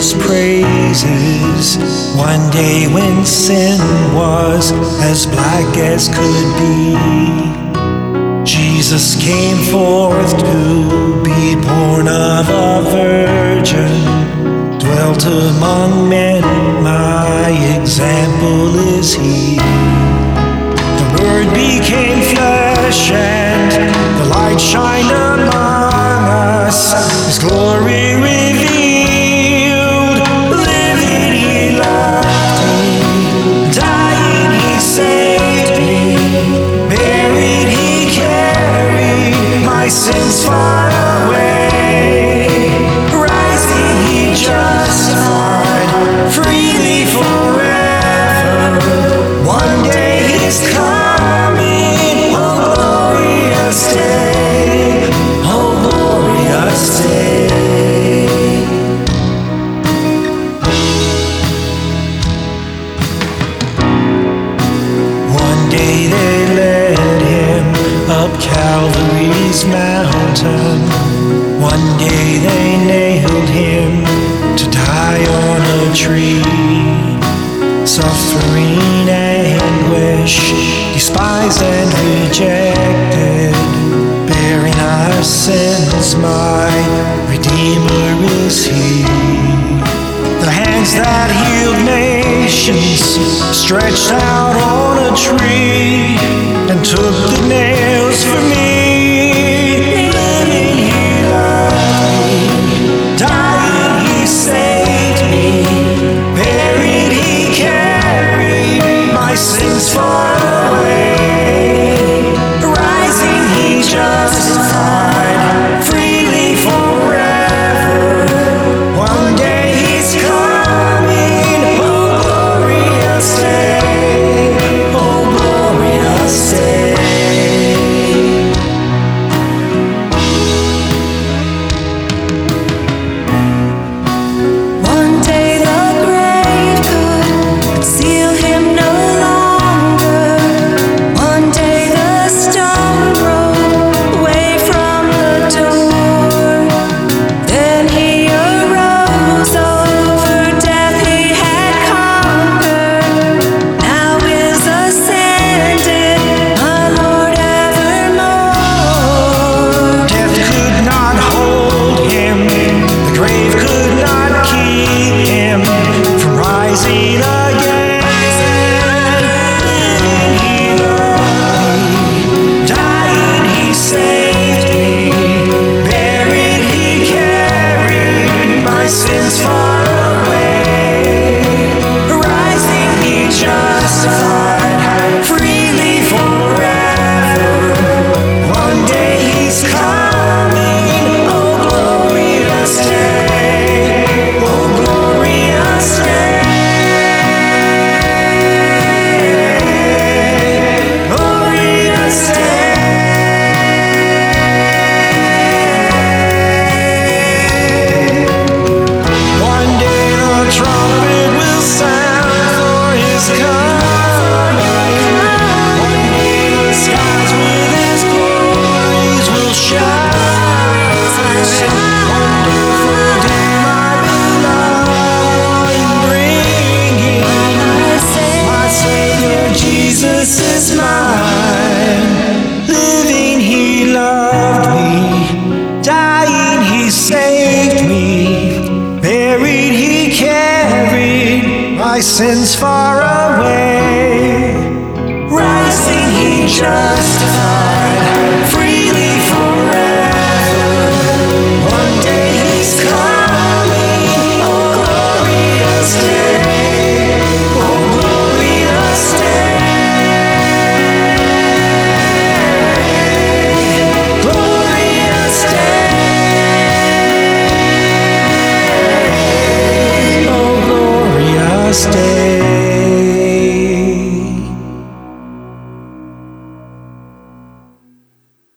his praises. One day when sin was as black as could be, Jesus came forth to be born of a virgin, dwelt among men, my example is he. The Word became flesh and the light shined among us, his glory revealed. Living he loved me, dying he saved me, buried he carried my sins far away, rising he justified freely forever. One day he's coming, oh glorious day, oh glorious day. One day they led him up Calvary's mountain. One day they nailed him to die on a tree. Suffering anguish, despised and rejected, bearing our sins, my Redeemer is he. The hands that healed nations stretched out on a tree and took the nails for me. Living he loved me, dying he saved me, buried he carried my sins far away, rising he justified freely forever. One day he's coming, oh glorious day, oh glorious day. One day the grave could conceal him no longer. One day the stone rolled away from the door. Then he arose, over death he had conquered. Now is ascended, our Lord evermore. Death could not hold him, the grave could not keep him from rising again. Living he loved me, dying he saved me, buried he carried my sins far away, rising he justified freely forever. One day he's coming, oh glorious day, oh glorious day, glorious day. One day the trumpet will sound for his coming. One day the skies with his glories will shine. Wonderful day, my beloved, bringing my Savior Jesus is mine. Living he loved me, dying he saved me, buried he carried my sins far away, rising he justified